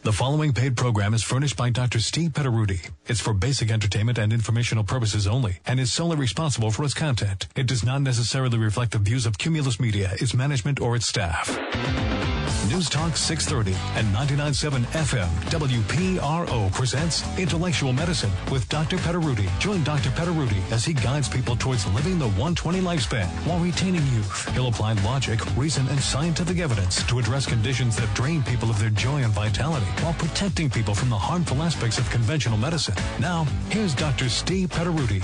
The following paid program is furnished by Dr. Steve Petaruti. It's for basic entertainment and informational purposes only and is solely responsible for its content. It does not necessarily reflect the views of Cumulus Media, its management, or its staff. News Talk 630 and 99.7 FM WPRO presents Intellectual Medicine with Dr. Petaruti. Join Dr. Petaruti as he guides people towards living the 120 lifespan while retaining youth. He'll apply logic, reason, and scientific evidence to address conditions that drain people of their joy and vitality while protecting people from the harmful aspects of conventional medicine. Now, here's Dr. Steve Petaruti.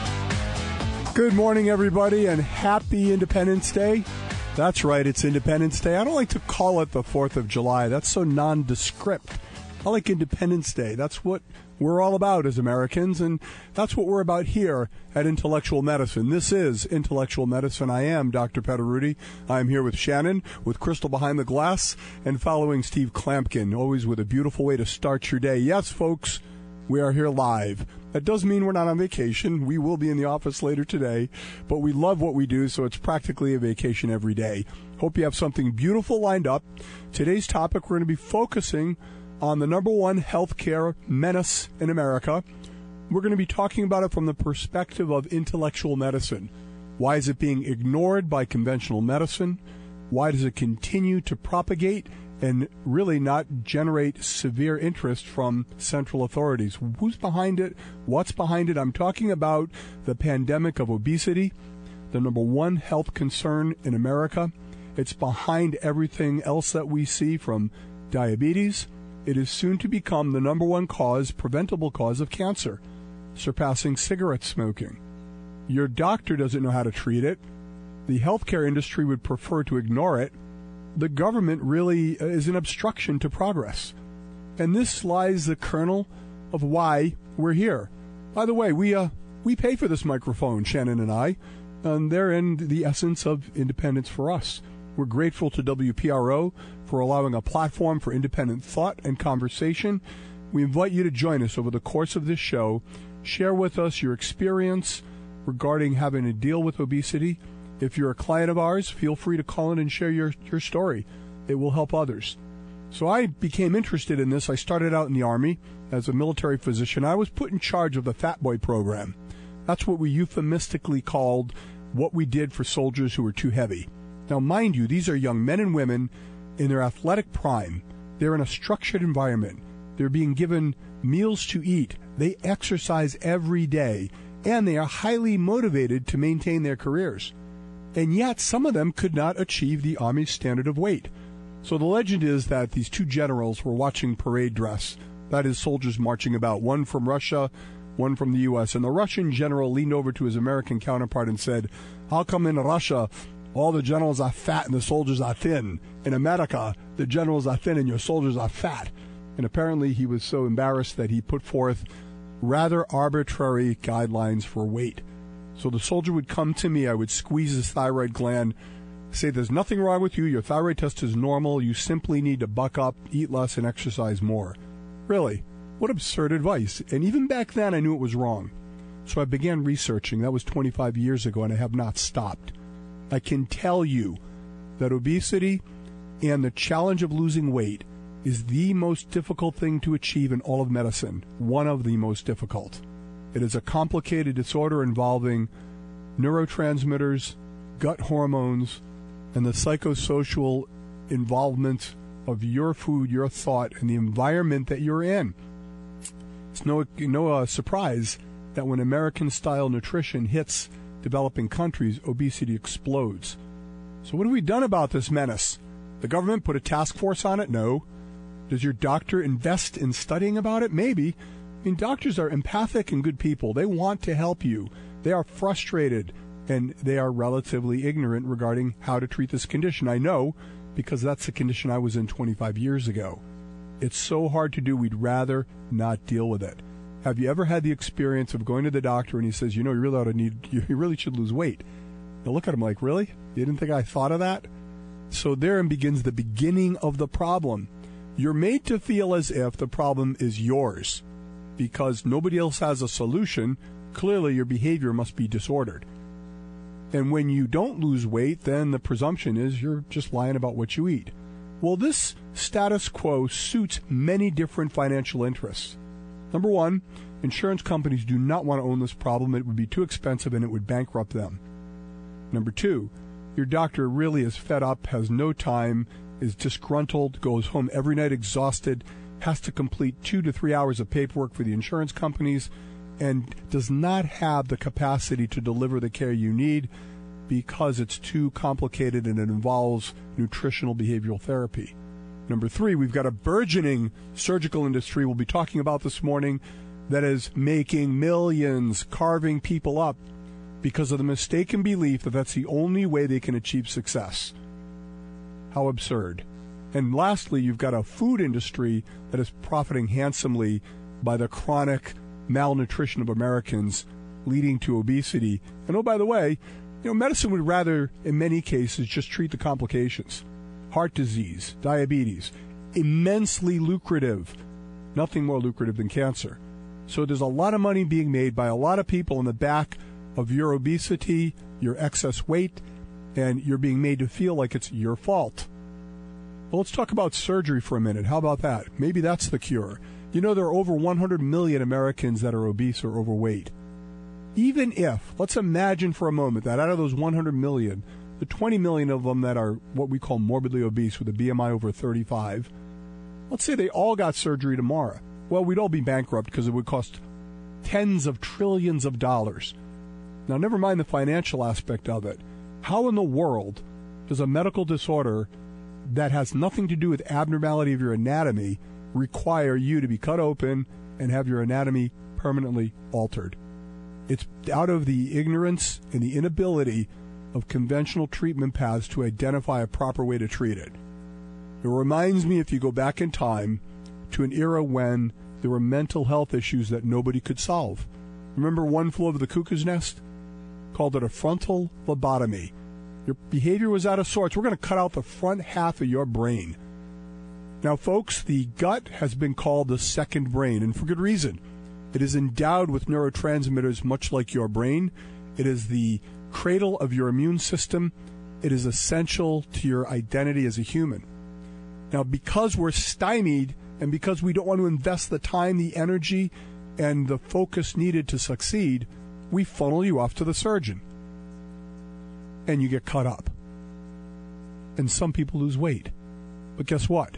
Good morning, everybody, and happy Independence Day. That's right, it's Independence Day. I don't like to call it the 4th of July. That's so nondescript. I like Independence Day. That's what we're all about as Americans, and that's what we're about here at Intellectual Medicine. This is Intellectual Medicine. I am Dr. Petaruti. I'm here with Shannon, with Crystal behind the glass, and following Steve Klampkin, always with a beautiful way to start your day. Yes, folks, we are here live. That doesn't mean we're not on vacation. We will be in the office later today, but we love what we do, so it's practically a vacation every day. Hope you have something beautiful lined up. Today's topic, we're going to be focusing on the number one healthcare menace in America. We're going to be talking about it from the perspective of intellectual medicine. Why is it being ignored by conventional medicine? Why does it continue to propagate and really not generate severe interest from central authorities? Who's behind it? What's behind it? I'm talking about the pandemic of obesity, the number one health concern in America. It's behind everything else that we see, from diabetes. It is soon to become the number one preventable cause of cancer, surpassing cigarette smoking. Your doctor doesn't know how to treat it. The healthcare industry would prefer to ignore it. The government really is an obstruction to progress. And this lies the kernel of why we're here. By the way, we pay for this microphone, Shannon and I, and they're in the essence of independence for us. We're grateful to WPRO for allowing a platform for independent thought and conversation. We invite you to join us over the course of this show. Share with us your experience regarding having to deal with obesity. If you're a client of ours, feel free to call in and share your story. It will help others. So I became interested in this. I started out in the Army as a military physician. I was put in charge of the Fat Boy program. That's what we euphemistically called what we did for soldiers who were too heavy. Now, mind you, these are young men and women in their athletic prime. They're in a structured environment. They're being given meals to eat. They exercise every day, and they are highly motivated to maintain their careers. And yet, some of them could not achieve the Army's standard of weight. So the legend is that these two generals were watching parade dress. That is, soldiers marching about, one from Russia, one from the U.S. And the Russian general leaned over to his American counterpart and said, "How come in Russia all the generals are fat and the soldiers are thin? In America, the generals are thin and your soldiers are fat." And apparently he was so embarrassed that he put forth rather arbitrary guidelines for weight. So the soldier would come to me, I would squeeze his thyroid gland, say, "There's nothing wrong with you, your thyroid test is normal, you simply need to buck up, eat less, and exercise more." Really, what absurd advice. And even back then I knew it was wrong. So I began researching. That was 25 years ago, and I have not stopped. I can tell you that obesity and the challenge of losing weight is the most difficult thing to achieve in all of medicine, one of the most difficult. It is a complicated disorder involving neurotransmitters, gut hormones, and the psychosocial involvement of your food, your thought, and the environment that you're in. It's no surprise that when American-style nutrition hits developing countries, obesity explodes. So what have we done about this menace? The government put a task force on it? No. Does your doctor invest in studying about it? Maybe. I mean, doctors are empathic and good people. They want to help you. They are frustrated, and they are relatively ignorant regarding how to treat this condition. I know, because that's the condition I was in 25 years ago. It's so hard to do, we'd rather not deal with it. Have you ever had the experience of going to the doctor and he says, "You know, you really should lose weight"? You look at him like, "Really? You didn't think I thought of that?" So therein begins the beginning of the problem. You're made to feel as if the problem is yours. Because nobody else has a solution, clearly your behavior must be disordered. And when you don't lose weight, then the presumption is you're just lying about what you eat. Well, this status quo suits many different financial interests. Number one, insurance companies do not want to own this problem. It would be too expensive and it would bankrupt them. Number two, your doctor really is fed up, has no time, is disgruntled, goes home every night exhausted, has to complete 2 to 3 hours of paperwork for the insurance companies, and does not have the capacity to deliver the care you need because it's too complicated and it involves nutritional behavioral therapy. Number three, we've got a burgeoning surgical industry we'll be talking about this morning that is making millions, carving people up because of the mistaken belief that that's the only way they can achieve success. How absurd. And lastly, you've got a food industry that is profiting handsomely by the chronic malnutrition of Americans, leading to obesity. And oh, by the way, medicine would rather, in many cases, just treat the complications. Heart disease, diabetes, immensely lucrative. Nothing more lucrative than cancer. So there's a lot of money being made by a lot of people on the back of your obesity, your excess weight, and you're being made to feel like it's your fault. Well, let's talk about surgery for a minute. How about that? Maybe that's the cure. There are over 100 million Americans that are obese or overweight. Even if, let's imagine for a moment that out of those 100 million, the 20 million of them that are what we call morbidly obese with a BMI over 35, let's say they all got surgery tomorrow. Well, we'd all be bankrupt because it would cost tens of trillions of dollars. Now, never mind the financial aspect of it. How in the world does a medical disorder that has nothing to do with abnormality of your anatomy require you to be cut open and have your anatomy permanently altered? It's out of the ignorance and the inability of conventional treatment paths to identify a proper way to treat it. It reminds me, if you go back in time, to an era when there were mental health issues that nobody could solve. Remember One Flew Over the Cuckoo's Nest? Called it a frontal lobotomy. Your behavior was out of sorts. We're going to cut out the front half of your brain. Now, folks, the gut has been called the second brain, and for good reason. It is endowed with neurotransmitters much like your brain. It is the cradle of your immune system. It is essential to your identity as a human. Now, because we're stymied and because we don't want to invest the time, the energy, and the focus needed to succeed, we funnel you off to the surgeon. And you get cut up. And some people lose weight. But guess what?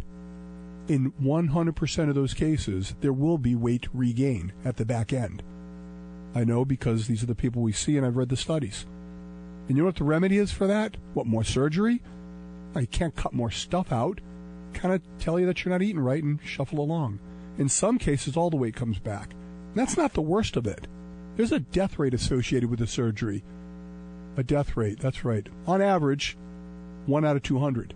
In 100% of those cases, there will be weight regain at the back end. I know because these are the people we see, and I've read the studies. And you know what the remedy is for that? What, more surgery? You can't cut more stuff out. Kind of tell you that you're not eating right and shuffle along. In some cases, all the weight comes back. And that's not the worst of it. There's a death rate associated with the surgery. A death rate, that's right. On average, 1 out of 200.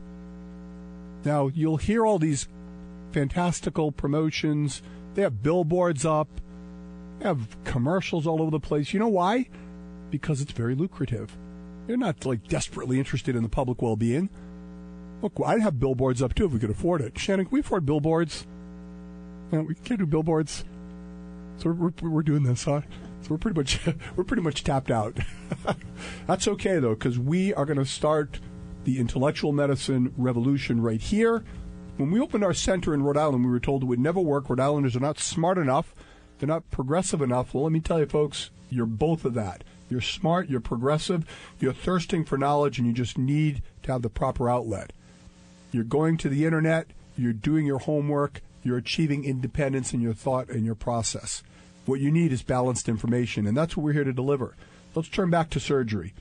Now, you'll hear all these fantastical promotions. They have billboards up. They have commercials all over the place. You know why? Because it's very lucrative. They're not desperately interested in the public well-being. Look, I'd have billboards up too if we could afford it. Shannon, can we afford billboards? No, we can't do billboards. So we're doing this, huh? So we're pretty much tapped out. That's okay though, because we are going to start the intellectual medicine revolution right here. When we opened our center in Rhode Island, we were told it would never work. Rhode Islanders are not smart enough. They're not progressive enough. Well, let me tell you, folks, you're both of that. You're smart, you're progressive, you're thirsting for knowledge, and you just need to have the proper outlet. You're going to the internet, you're doing your homework, you're achieving independence in your thought and your process. What you need is balanced information, and that's what we're here to deliver. Let's turn back to surgery.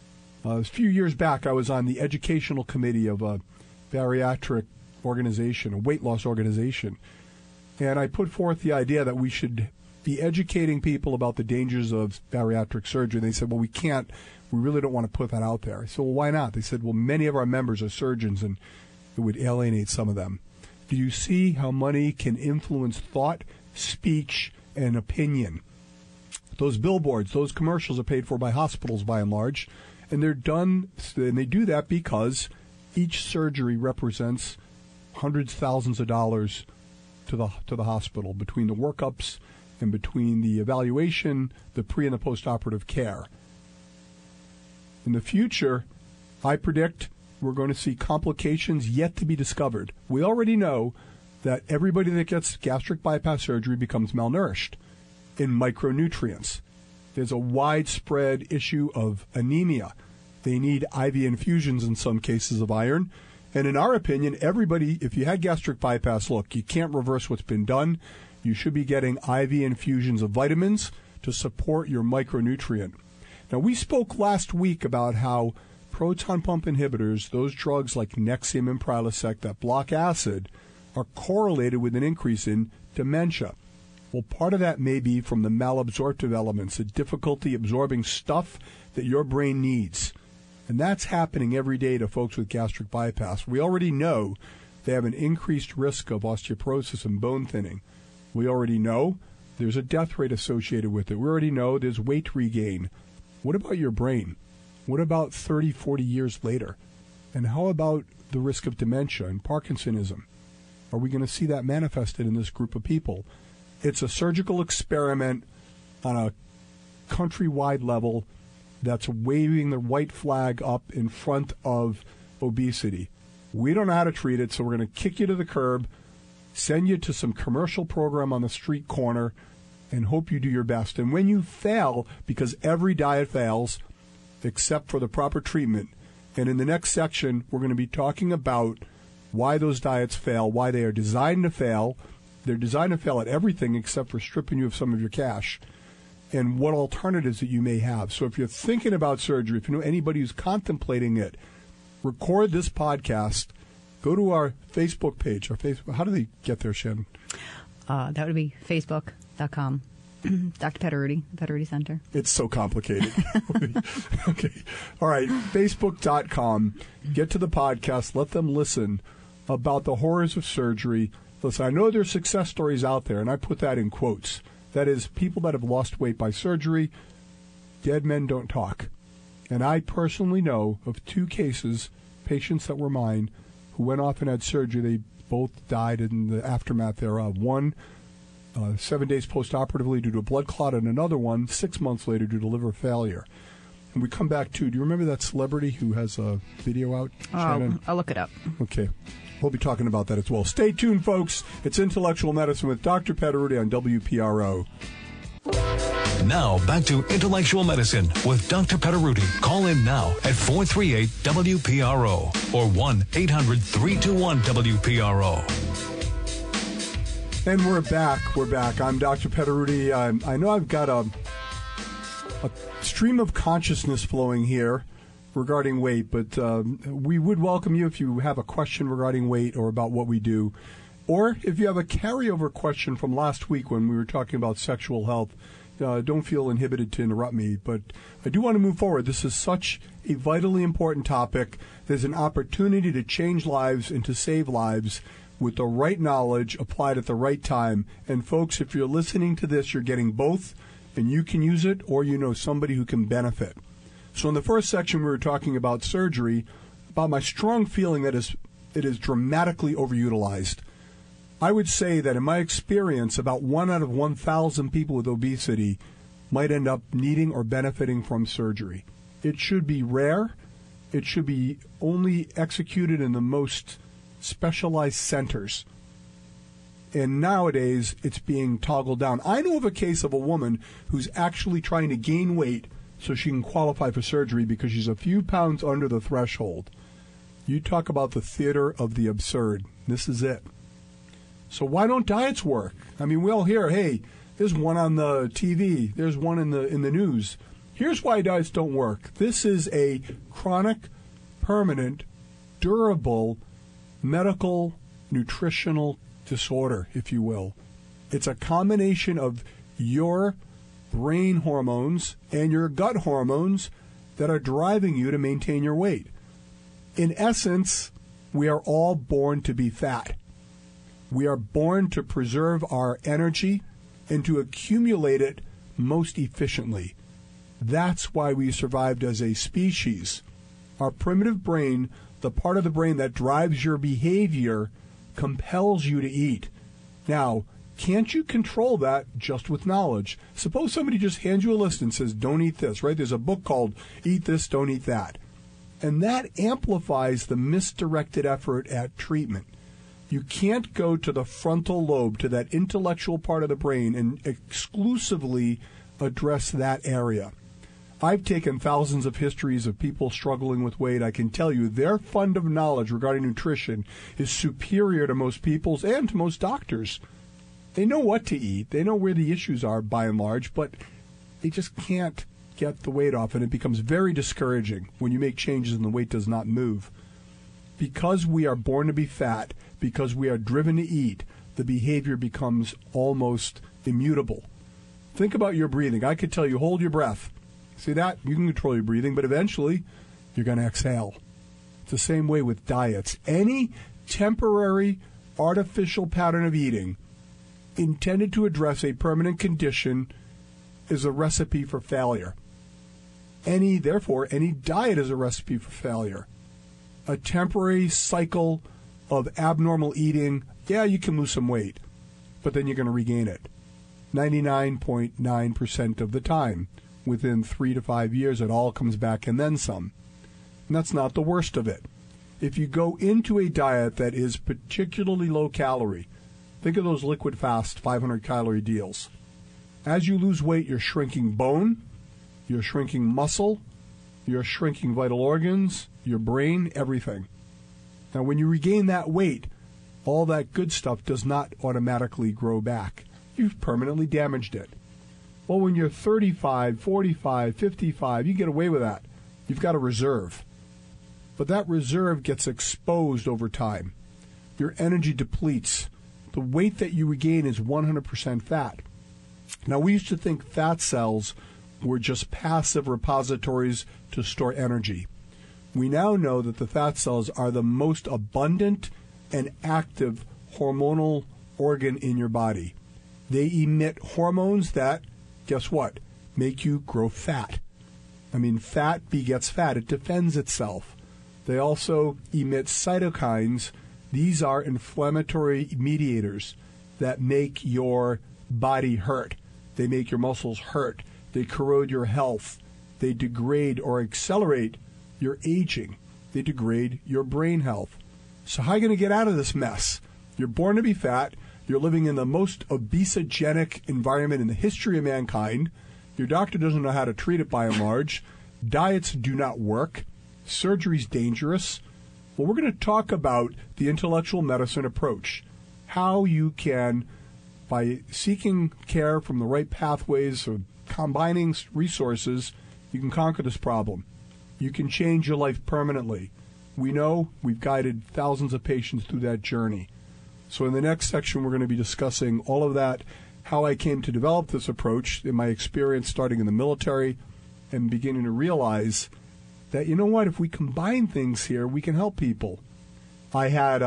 A few years back, I was on the educational committee of a bariatric organization, a weight loss organization, and I put forth the idea that we should be educating people about the dangers of bariatric surgery. They said, well, we really don't want to put that out there. I said, well, why not? They said, well, many of our members are surgeons, and it would alienate some of them. Do you see how money can influence thought, speech, and opinion? Those billboards, those commercials are paid for by hospitals by and large, and they're done, and they do that because each surgery represents hundreds, thousands of dollars to the hospital between the workups and between the evaluation, the pre and the post-operative care. In the future, I predict we're going to see complications yet to be discovered. We already know that everybody that gets gastric bypass surgery becomes malnourished in micronutrients. There's a widespread issue of anemia. They need IV infusions in some cases of iron. And in our opinion, everybody, if you had gastric bypass, look, you can't reverse what's been done. You should be getting IV infusions of vitamins to support your micronutrient. Now, we spoke last week about how proton pump inhibitors, those drugs like Nexium and Prilosec that block acid, are correlated with an increase in dementia. Well, part of that may be from the malabsorptive elements, the difficulty absorbing stuff that your brain needs. And that's happening every day to folks with gastric bypass. We already know they have an increased risk of osteoporosis and bone thinning. We already know there's a death rate associated with it. We already know there's weight regain. What about your brain? What about 30, 40 years later? And how about the risk of dementia and Parkinsonism? Are we going to see that manifested in this group of people? It's a surgical experiment on a countrywide level that's waving the white flag up in front of obesity. We don't know how to treat it, so we're going to kick you to the curb, send you to some commercial program on the street corner, and hope you do your best. And when you fail, because every diet fails, except for the proper treatment, and in the next section, we're going to be talking about why those diets fail, why they are designed to fail. They're designed to fail at everything except for stripping you of some of your cash, and what alternatives that you may have. So if you're thinking about surgery, if you know anybody who's contemplating it, record this podcast, go to our Facebook page. Our Facebook. How do they get there, Shannon? That would be facebook.com. Dr. Pederuti, the Pederuti Center. It's so complicated. Okay. All right. Facebook.com. Get to the podcast. Let them listen about the horrors of surgery. Listen, I know there's success stories out there, and I put that in quotes. That is, people that have lost weight by surgery. Dead men don't talk. And I personally know of 2 cases, patients that were mine, who went off and had surgery. They both died in the aftermath thereof. One 7 days post-operatively due to a blood clot, and another one 6 months later due to liver failure. And we come back to, do you remember that celebrity who has a video out, Shannon? I'll look it up. Okay. We'll be talking about that as well. Stay tuned, folks. It's Intellectual Medicine with Dr. Pederuti on WPRO. Now, back to Intellectual Medicine with Dr. Pederuti. Call in now at 438-WPRO or 1-800-321-WPRO. And we're back. I'm Dr. Pederuti. I know I've got a stream of consciousness flowing here regarding weight, but we would welcome you if you have a question regarding weight or about what we do, or if you have a carryover question from last week when we were talking about sexual health. Don't feel inhibited to interrupt me, but I do want to move forward. This is such a vitally important topic. There's an opportunity to change lives and to save lives with the right knowledge applied at the right time. And folks, if you're listening to this, you're getting both, and you can use it, or you know somebody who can benefit. So in the first section, we were talking about surgery, about my strong feeling that it is dramatically overutilized. I would say that in my experience, about 1 out of 1,000 people with obesity might end up needing or benefiting from surgery. It should be rare. It should be only executed in the most specialized centers. And nowadays, it's being toggled down. I know of a case of a woman who's actually trying to gain weight so she can qualify for surgery because she's a few pounds under the threshold. You talk about the theater of the absurd. This is it. So why don't diets work? I mean, we all hear, hey, there's one on the TV, there's one in the news. Here's why diets don't work. This is a chronic, permanent, durable, medical, nutritional disorder, if you will. It's a combination of your brain hormones and your gut hormones that are driving you to maintain your weight. In essence, we are all born to be fat. We are born to preserve our energy and to accumulate it most efficiently. That's why we survived as a species. Our primitive brain, the part of the brain that drives your behavior, compels you to eat. Now, can't you control that just with knowledge? Suppose somebody just hands you a list and says, don't eat this, right? There's a book called Eat This, Don't Eat That. And that amplifies the misdirected effort at treatment. You can't go to the frontal lobe, to that intellectual part of the brain, and exclusively address that area. I've taken thousands of histories of people struggling with weight. I can tell you their fund of knowledge regarding nutrition is superior to most people's and to most doctors. They know what to eat. They know where the issues are by and large, but they just can't get the weight off, and it becomes very discouraging when you make changes and the weight does not move. Because we are born to be fat, because we are driven to eat, the behavior becomes almost immutable. Think about your breathing. I could tell you, hold your breath. See that? You can control your breathing, but eventually you're going to exhale. It's the same way with diets. Any temporary, artificial pattern of eating intended to address a permanent condition is a recipe for failure. Therefore, any diet is a recipe for failure. A temporary cycle of abnormal eating, yeah, you can lose some weight, but then you're going to regain it. 99.9% of the time. Within 3 to 5 years, it all comes back and then some. And that's not the worst of it. If you go into a diet that is particularly low calorie, think of those liquid fast 500 calorie deals. As you lose weight, you're shrinking bone, you're shrinking muscle, you're shrinking vital organs, your brain, everything. Now, when you regain that weight, all that good stuff does not automatically grow back. You've permanently damaged it. Well, when you're 35, 45, 55, you get away with that. You've got a reserve. But that reserve gets exposed over time. Your energy depletes. The weight that you regain is 100% fat. Now, we used to think fat cells were just passive repositories to store energy. We now know that the fat cells are the most abundant and active hormonal organ in your body. They emit hormones that, guess what, make you grow fat. I mean, fat begets fat. It defends itself. They also emit cytokines. These are inflammatory mediators that make your body hurt. They make your muscles hurt. They corrode your health. They degrade or accelerate your aging. They degrade your brain health. So how are you going to get out of this mess? You're born to be fat. You're living in the most obesogenic environment in the history of mankind. Your doctor doesn't know how to treat it by and large. Diets do not work. Surgery's dangerous. Well, we're going to talk about the intellectual medicine approach. How you can, by seeking care from the right pathways or combining resources, you can conquer this problem. You can change your life permanently. We know we've guided thousands of patients through that journey. So in the next section, we're going to be discussing all of that, how I came to develop this approach in my experience starting in the military and beginning to realize that, you know what, if we combine things here, we can help people. I had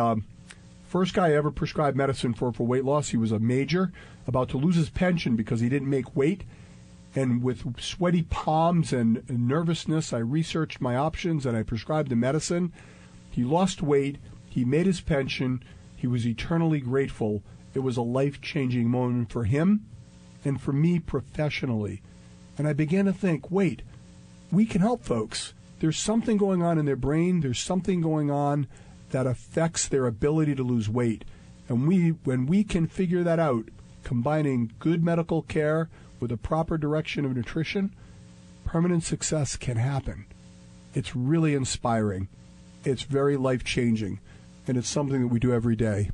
first guy I ever prescribed medicine for weight loss. He was a major, about to lose his pension because he didn't make weight. And with sweaty palms and nervousness, I researched my options and I prescribed the medicine. He lost weight. He made his pension. He was eternally grateful. It was a life-changing moment for him and for me professionally. And I began to think, wait, we can help folks. There's something going on in their brain. There's something going on that affects their ability to lose weight. And when we can figure that out, combining good medical care with a proper direction of nutrition, permanent success can happen. It's really inspiring. It's very life-changing. And it's something that we do every day.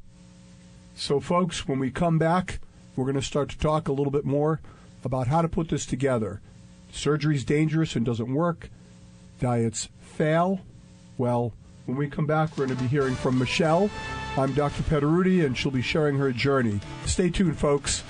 So, folks, when we come back, we're going to start to talk a little bit more about how to put this together. Surgery's dangerous and doesn't work. Diets fail. Well, when we come back, we're going to be hearing from Michelle. I'm Dr. Pederuti, and she'll be sharing her journey. Stay tuned, folks.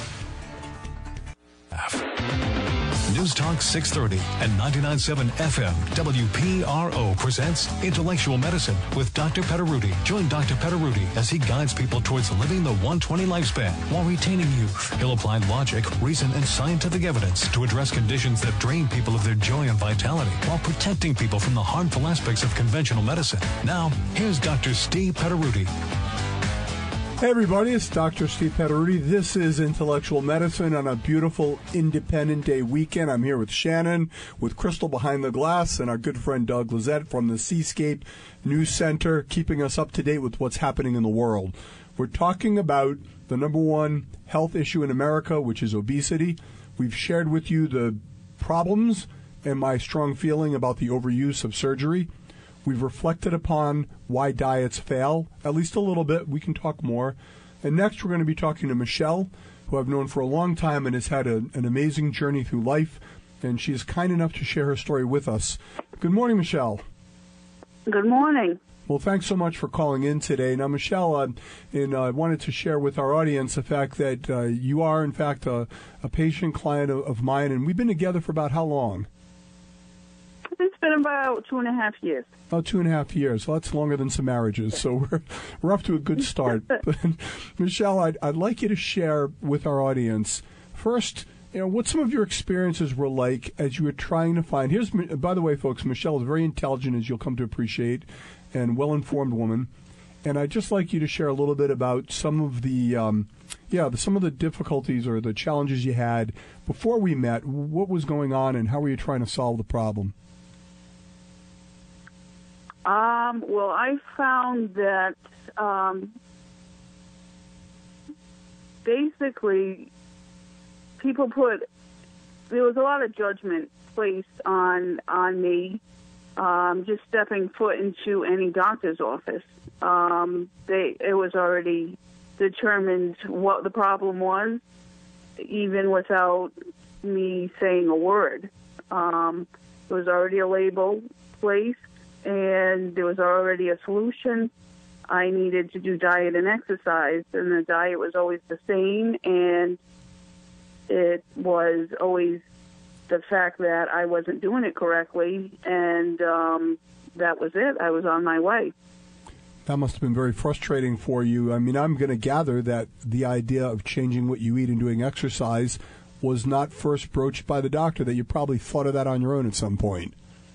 News Talk 630 and 99.7 FM WPRO presents Intellectual Medicine with Dr. Pederuti. Join Dr. Pederuti as he guides people towards living the 120 lifespan while retaining youth. He'll apply logic, reason, and scientific evidence to address conditions that drain people of their joy and vitality while protecting people from the harmful aspects of conventional medicine. Now, here's Dr. Steve Pederuti. Hey everybody, it's Dr. Steve Pederuti. This is Intellectual Medicine on a beautiful Independent Day weekend. I'm here with Shannon, with Crystal behind the glass, and our good friend Doug Lizette from the Seascape News Center, keeping us up to date with what's happening in the world. We're talking about the number one health issue in America, which is obesity. We've shared with you the problems and my strong feeling about the overuse of surgery. We've reflected upon why diets fail, at least a little bit. We can talk more. And next we're going to be talking to Michelle, who I've known for a long time and has had an amazing journey through life. And she is kind enough to share her story with us. Good morning, Michelle. Good morning. Well, thanks so much for calling in today. Now, Michelle, I wanted to share with our audience the fact that you are, in fact, a patient client of mine, and we've been together for about how long? It's been about 2.5 years. About 2.5 years. Well, that's longer than some marriages, so we're off to a good start. But, Michelle, I'd like you to share with our audience first, what some of your experiences were like as you were trying to find. By the way, folks, Michelle is very intelligent, as you'll come to appreciate, and well-informed woman. And I'd just like you to share a little bit about some of the some of the difficulties or the challenges you had before we met. What was going on, and how were you trying to solve the problem? Well, I found that basically there was a lot of judgment placed on me just stepping foot into any doctor's office. It was already determined what the problem was, even without me saying a word. There was already a label placed, and there was already a solution. I needed to do diet and exercise, and the diet was always the same, and it was always the fact that I wasn't doing it correctly, and that was it. I was on my way. That must have been very frustrating for you. I mean, I'm going to gather that the idea of changing what you eat and doing exercise was not first broached by the doctor, that you probably thought of that on your own at some point.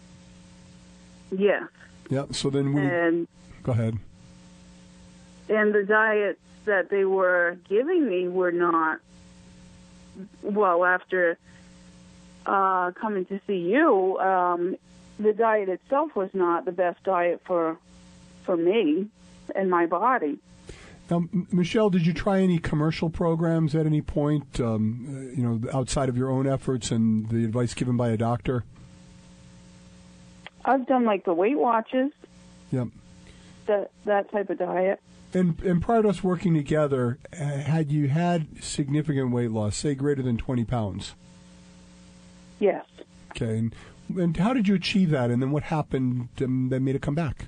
Yes. Yeah, so then go ahead. And the diets that they were giving me were not, well, after coming to see you, the diet itself was not the best diet for me and my body. Now, Michelle, did you try any commercial programs at any point, outside of your own efforts and the advice given by a doctor? I've done like the Weight Watchers. Yep. That type of diet. And prior to us working together, had you had significant weight loss, say greater than 20 pounds? Yes. Okay. And how did you achieve that? And then what happened that made it come back?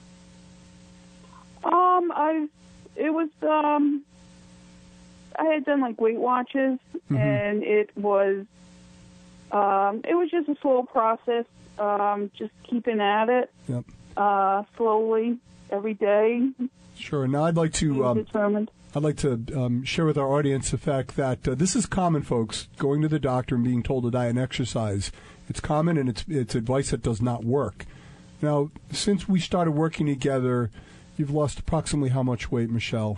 I had done like Weight Watchers, mm-hmm. and it was just a slow process. Just keeping at it, yep. Slowly every day. Sure. Now I'd like to determined. I'd like to share with our audience the fact that this is common, folks, going to the doctor and being told to diet and exercise. It's common, and it's advice that does not work. Now, since we started working together, you've lost approximately how much weight, Michelle?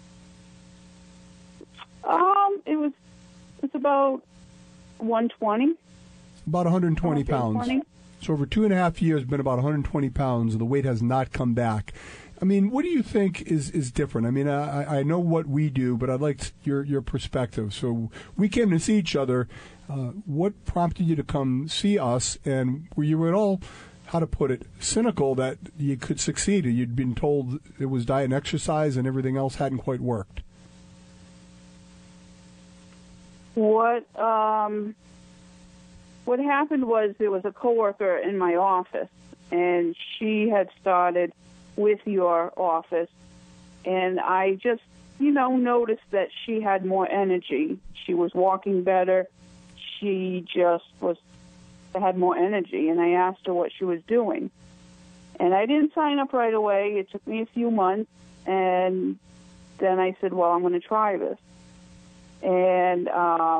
It's about 120. About 120 pounds. 120. So over 2.5 years, been about 120 pounds, and the weight has not come back. I mean, what do you think is different? I mean, I know what we do, but I'd like your perspective. So we came to see each other. What prompted you to come see us? And were you at all, how to put it, cynical that you could succeed? You'd been told it was diet and exercise and everything else hadn't quite worked. What happened was there was a coworker in my office, and she had started with your office, and I just, noticed that she had more energy. She was walking better. She just had more energy, and I asked her what she was doing. And I didn't sign up right away. It took me a few months, and then I said, well, I'm going to try this. And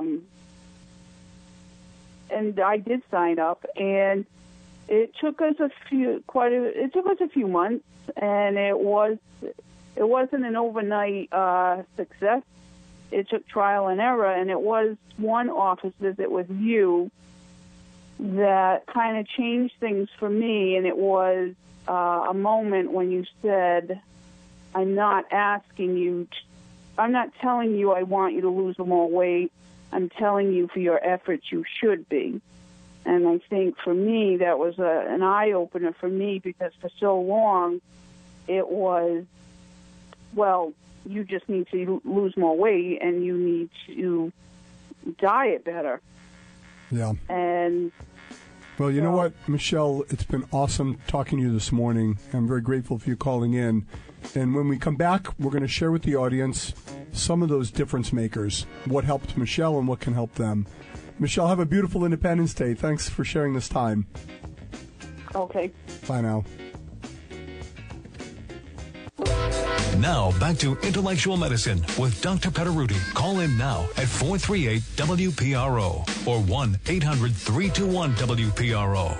I did sign up, and it took us a few months, and it was it wasn't an overnight success. It took trial and error, and it was one office visit with you that kind of changed things for me, and it was a moment when you said, I'm not telling you I want you to lose more weight. I'm telling you for your efforts you should be. And I think for me that was an eye-opener for me, because for so long it was, well, you just need to lose more weight and you need to diet better. Yeah. And well, you know what, Michelle, it's been awesome talking to you this morning. I'm very grateful for you calling in. And when we come back, we're going to share with the audience some of those difference makers, what helped Michelle and what can help them. Michelle, have a beautiful Independence Day. Thanks for sharing this time. Okay. Bye now. Now, back to Intellectual Medicine with Dr. Petaruti. Call in now at 438-WPRO or 1-800-321-WPRO.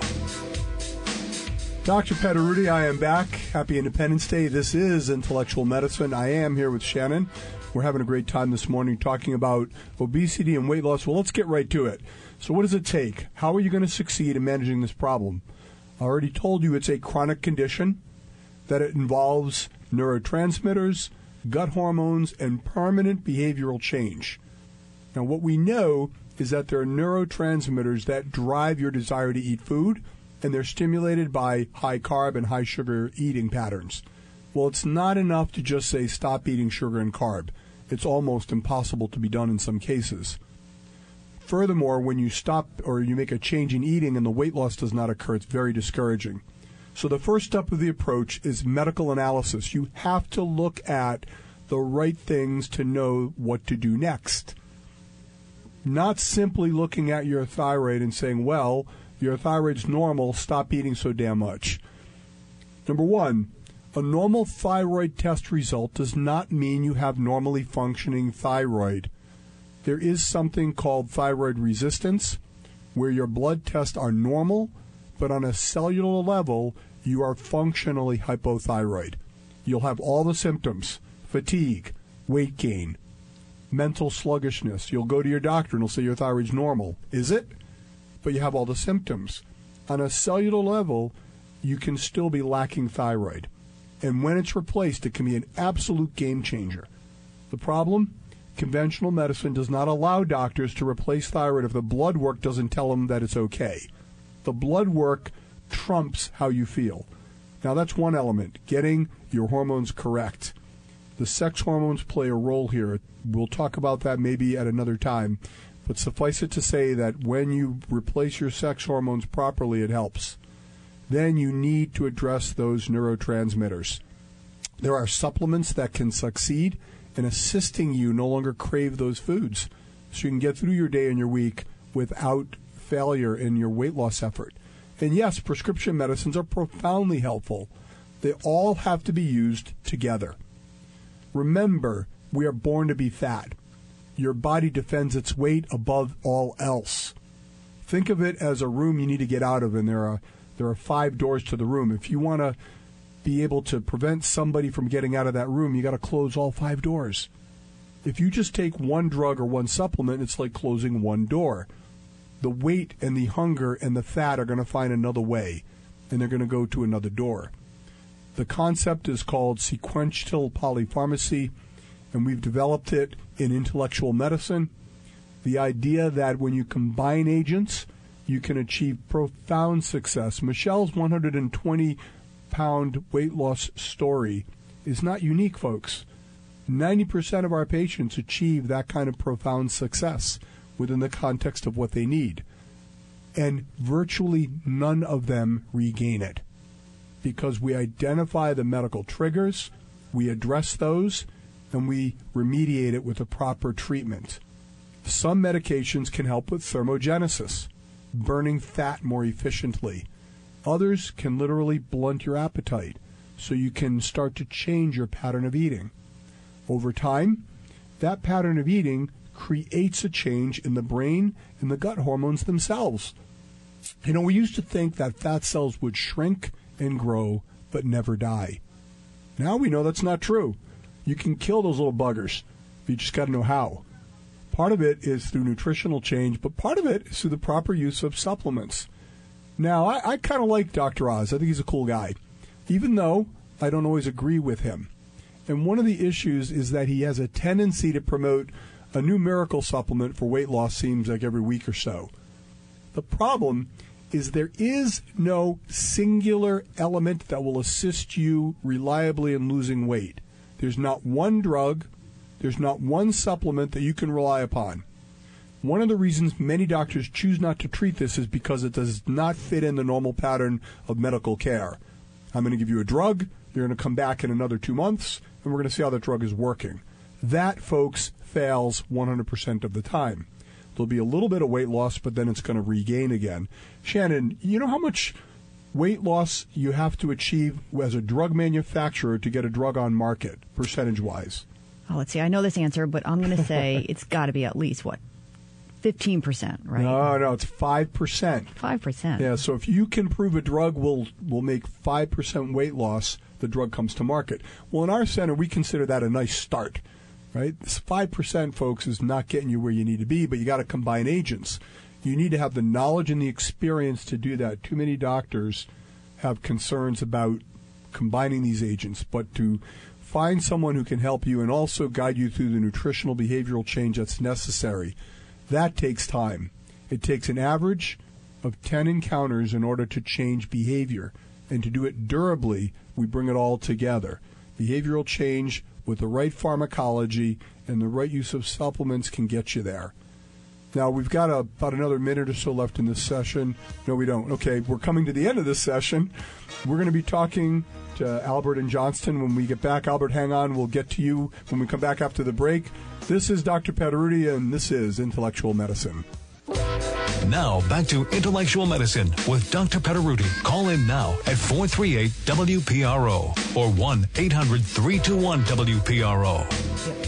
Dr. Petaruti, I am back. Happy Independence Day. This is Intellectual Medicine. I am here with Shannon. We're having a great time this morning talking about obesity and weight loss. Well, let's get right to it. So what does it take? How are you going to succeed in managing this problem? I already told you it's a chronic condition, that it involves neurotransmitters, gut hormones, and permanent behavioral change. Now, what we know is that there are neurotransmitters that drive your desire to eat food, and they're stimulated by high carb and high sugar eating patterns. Well, it's not enough to just say stop eating sugar and carb. It's almost impossible to be done in some cases. Furthermore, when you stop or you make a change in eating and the weight loss does not occur, it's very discouraging. So the first step of the approach is medical analysis. You have to look at the right things to know what to do next. Not simply looking at your thyroid and saying, well, your thyroid's normal, stop eating so damn much. Number one, a normal thyroid test result does not mean you have normally functioning thyroid. There is something called thyroid resistance, where your blood tests are normal, but on a cellular level, you are functionally hypothyroid. You'll have all the symptoms: fatigue, weight gain, mental sluggishness. You'll go to your doctor and he'll say your thyroid's normal. Is it? But you have all the symptoms. On a cellular level, you can still be lacking thyroid. And when it's replaced, it can be an absolute game changer. The problem? Conventional medicine does not allow doctors to replace thyroid if the blood work doesn't tell them that it's okay. The blood work trumps how you feel. Now, that's one element, getting your hormones correct. The sex hormones play a role here. We'll talk about that maybe at another time. But suffice it to say that when you replace your sex hormones properly, it helps. Then you need to address those neurotransmitters. There are supplements that can succeed in assisting you no longer crave those foods, so you can get through your day and your week without failure in your weight loss effort. And yes, prescription medicines are profoundly helpful. They all have to be used together. Remember, we are born to be fat. Your body defends its weight above all else. Think of it as a room you need to get out of, and there are 5 doors to the room. If you want to be able to prevent somebody from getting out of that room, you got to close all 5 doors. If you just take one drug or one supplement, it's like closing one door. The weight and the hunger and the fat are going to find another way, and they're going to go to another door. The concept is called sequential polypharmacy, and we've developed it in intellectual medicine. The idea that when you combine agents, you can achieve profound success. Michelle's 120-pound weight loss story is not unique, folks. 90% of our patients achieve that kind of profound success within the context of what they need. And virtually none of them regain it, because we identify the medical triggers, we address those, and we remediate it with a proper treatment. Some medications can help with thermogenesis, burning fat more efficiently. Others can literally blunt your appetite, so you can start to change your pattern of eating. Over time, that pattern of eating creates a change in the brain and the gut hormones themselves. You know, we used to think that fat cells would shrink and grow but never die. Now we know that's not true. You can kill those little buggers. You just got to know how. Part of it is through nutritional change, but part of it is through the proper use of supplements. Now, I kind of like Dr. Oz. I think he's a cool guy, even though I don't always agree with him. And one of the issues is that he has a tendency to promote a new miracle supplement for weight loss, seems like every week or so. The problem is there is no singular element that will assist you reliably in losing weight. There's not one drug, there's not one supplement that you can rely upon. One of the reasons many doctors choose not to treat this is because it does not fit in the normal pattern of medical care. I'm going to give you a drug, you're going to come back in another 2 months, and we're going to see how that drug is working. That, folks, fails 100% of the time. There'll be a little bit of weight loss, but then it's going to regain again. Shannon, you know how much weight loss you have to achieve as a drug manufacturer to get a drug on market, percentage-wise? Oh, let's see. I know this answer, but I'm going to say it's got to be at least, 15%, right? No, it's 5%. 5%. Yeah, so if you can prove a drug will make 5% weight loss, the drug comes to market. Well, in our center, we consider that a nice start, right? This 5%, folks, is not getting you where you need to be, but you got to combine agents. You need to have the knowledge and the experience to do that. Too many doctors have concerns about combining these agents, but to find someone who can help you and also guide you through the nutritional behavioral change that's necessary, that takes time. It takes an average of 10 encounters in order to change behavior. And to do it durably, we bring it all together. Behavioral change with the right pharmacology and the right use of supplements can get you there. Now, we've got about another minute or so left in this session. No, we don't. Okay, we're coming to the end of this session. We're going to be talking to Albert in Johnston when we get back. Albert, hang on. We'll get to you when we come back after the break. This is Dr. Pederuti, and this is Intellectual Medicine. Now, back to Intellectual Medicine with Dr. Pederuti. Call in now at 438-WPRO or 1-800-321-WPRO.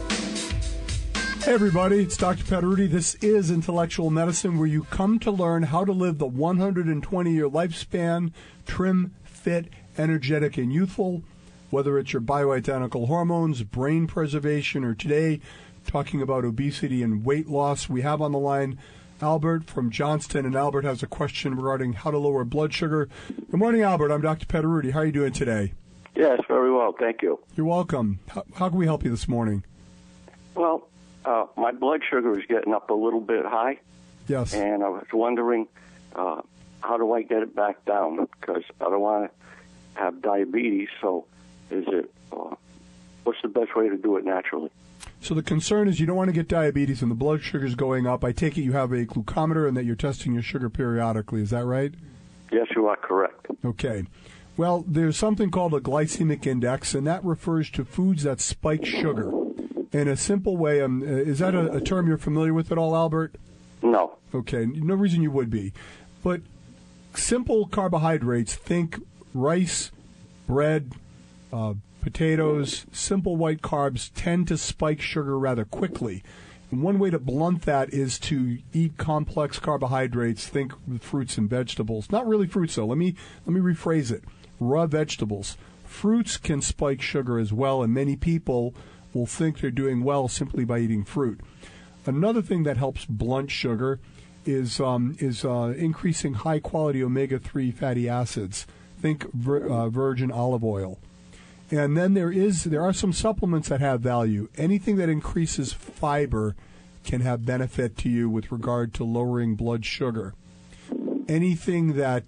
Hey, everybody. It's Dr. Pederuti. This is Intellectual Medicine, where you come to learn how to live the 120-year lifespan, trim, fit, energetic, and youthful, whether it's your bioidentical hormones, brain preservation, or today, talking about obesity and weight loss. We have on the line Albert from Johnston, and Albert has a question regarding how to lower blood sugar. Good morning, Albert. I'm Dr. Pederuti. How are you doing today? Yes, very well. Thank you. You're welcome. How can we help you this morning? Well, my blood sugar is getting up a little bit high. Yes. And I was wondering, how do I get it back down? Because I don't want to have diabetes, so what's the best way to do it naturally? So the concern is you don't want to get diabetes and the blood sugar is going up. I take it you have a glucometer and that you're testing your sugar periodically. Is that right? Yes, you are correct. Okay. Well, there's something called a glycemic index, and that refers to foods that spike sugar. In a simple way, is that a term you're familiar with at all, Albert? No. Okay. No reason you would be. But simple carbohydrates, think rice, bread, potatoes, simple white carbs tend to spike sugar rather quickly. And one way to blunt that is to eat complex carbohydrates, think fruits and vegetables. Not really fruits, though. Let me rephrase it. Raw vegetables. Fruits can spike sugar as well, and many people will think they're doing well simply by eating fruit. Another thing that helps blunt sugar is increasing high-quality omega-3 fatty acids. Think virgin olive oil. And then there are some supplements that have value. Anything that increases fiber can have benefit to you with regard to lowering blood sugar. Anything that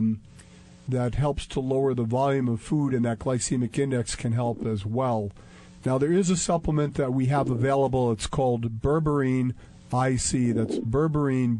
helps to lower the volume of food and that glycemic index can help as well. Now, there is a supplement that we have available. It's called Berberine IC. That's Berberine,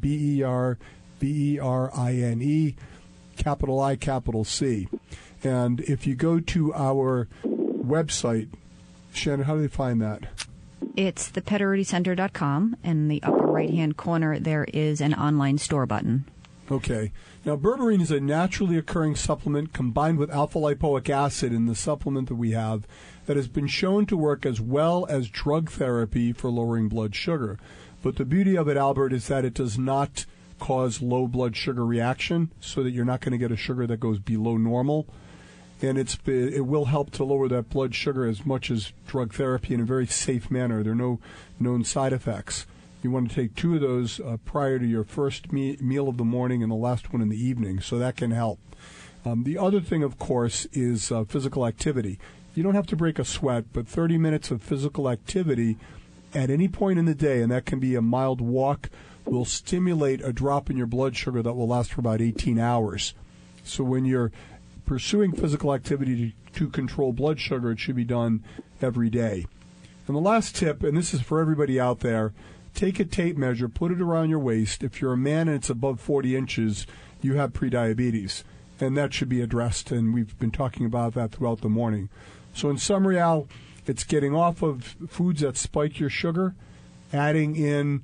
Berberine, capital I, capital C. And if you go to our website, Shannon, how do they find that? It's thepederuticenter.com, and in the upper right-hand corner there is an online store button. Okay. Now, berberine is a naturally occurring supplement combined with alpha-lipoic acid in the supplement that we have that has been shown to work as well as drug therapy for lowering blood sugar. But the beauty of it, Albert, is that it does not cause low blood sugar reaction, so that you're not going to get a sugar that goes below normal. and it will help to lower that blood sugar as much as drug therapy in a very safe manner. There are no known side effects. You want to take 2 of those prior to your first meal of the morning and the last one in the evening, so that can help. The other thing, of course, is physical activity. You don't have to break a sweat, but 30 minutes of physical activity at any point in the day, and that can be a mild walk, will stimulate a drop in your blood sugar that will last for about 18 hours. So when you're pursuing physical activity to control blood sugar, it should be done every day. And the last tip, and this is for everybody out there, take a tape measure, put it around your waist. If you're a man and it's above 40 inches, you have prediabetes, and that should be addressed, and we've been talking about that throughout the morning. So in summary, Al, it's getting off of foods that spike your sugar, adding in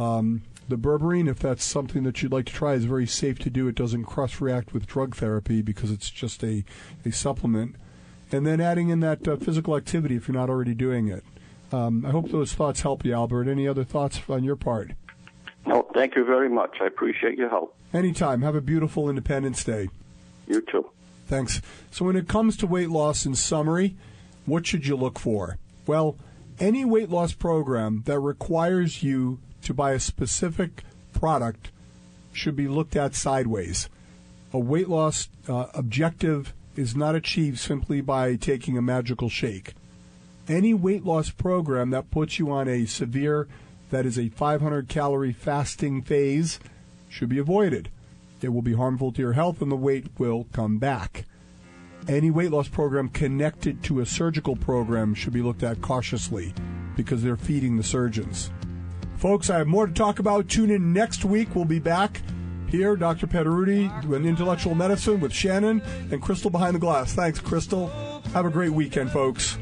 the berberine, if that's something that you'd like to try. Is very safe to do. It doesn't cross-react with drug therapy because it's just a supplement. And then adding in that physical activity if you're not already doing it. I hope those thoughts help you, Albert. Any other thoughts on your part? No, thank you very much. I appreciate your help. Anytime. Have a beautiful Independence Day. You too. Thanks. So when it comes to weight loss, in summary, what should you look for? Well, any weight loss program that requires you to buy a specific product should be looked at sideways. A weight loss objective is not achieved simply by taking a magical shake. Any weight loss program that puts you on a severe, that is a 500-calorie fasting phase, should be avoided. It will be harmful to your health and the weight will come back. Any weight loss program connected to a surgical program should be looked at cautiously because they're feeding the surgeons. Folks, I have more to talk about. Tune in next week. We'll be back here, Dr. Pederuti, doing Intellectual Medicine with Shannon and Crystal behind the glass. Thanks, Crystal. Have a great weekend, folks.